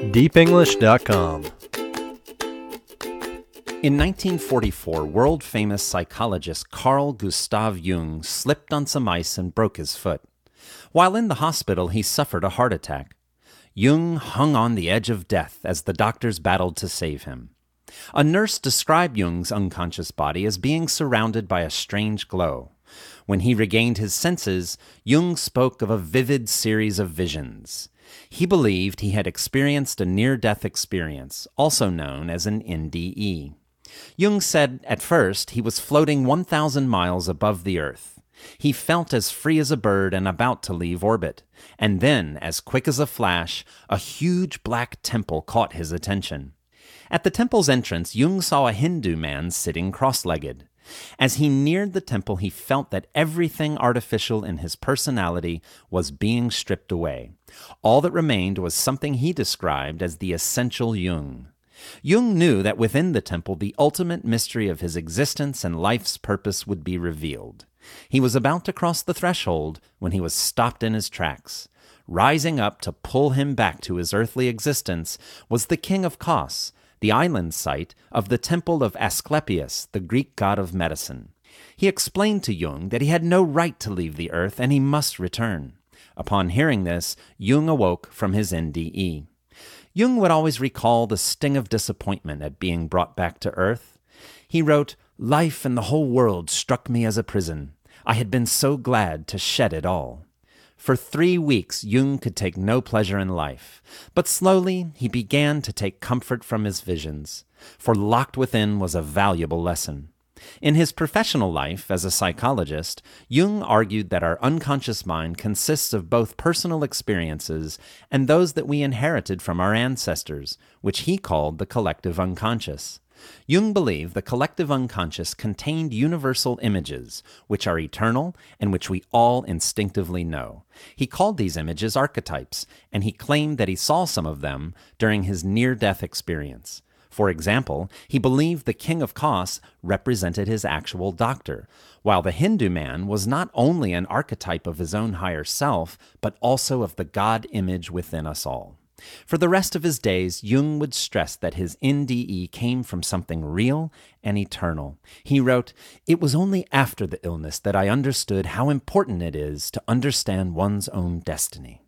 deepenglish.com. In 1944, world-famous psychologist Carl Gustav Jung slipped on some ice and broke his foot. While in the hospital, he suffered a heart attack. Jung hung on the edge of death as the doctors battled to save him. A nurse described Jung's unconscious body as being surrounded by a strange glow. When he regained his senses, Jung spoke of a vivid series of visions. He believed he had experienced a near-death experience, also known as an NDE. Jung said at first he was floating 1,000 miles above the Earth. He felt as free as a bird and about to leave orbit. And then, as quick as a flash, a huge black temple caught his attention. At the temple's entrance, Jung saw a Hindu man sitting cross-legged. As he neared the temple, he felt that everything artificial in his personality was being stripped away. All that remained was something he described as the essential Jung. Jung knew that within the temple, the ultimate mystery of his existence and life's purpose would be revealed. He was about to cross the threshold when he was stopped in his tracks. Rising up to pull him back to his earthly existence was the king of Kos, the island site of the temple of Asclepius, the Greek god of medicine. He explained to Jung that he had no right to leave the earth and he must return. Upon hearing this, Jung awoke from his NDE. Jung would always recall the sting of disappointment at being brought back to earth. He wrote, "Life and the whole world struck me as a prison. I had been so glad to shed it all." For 3 weeks, Jung could take no pleasure in life, but slowly he began to take comfort from his visions, for locked within was a valuable lesson. In his professional life as a psychologist, Jung argued that our unconscious mind consists of both personal experiences and those that we inherited from our ancestors, which he called the collective unconscious. Jung believed the collective unconscious contained universal images, which are eternal and which we all instinctively know. He called these images archetypes, and he claimed that he saw some of them during his near-death experience. For example, he believed the king of Kos represented his actual doctor, while the Hindu man was not only an archetype of his own higher self, but also of the God image within us all. For the rest of his days, Jung would stress that his NDE came from something real and eternal. He wrote, "It was only after the illness that I understood how important it is to understand one's own destiny."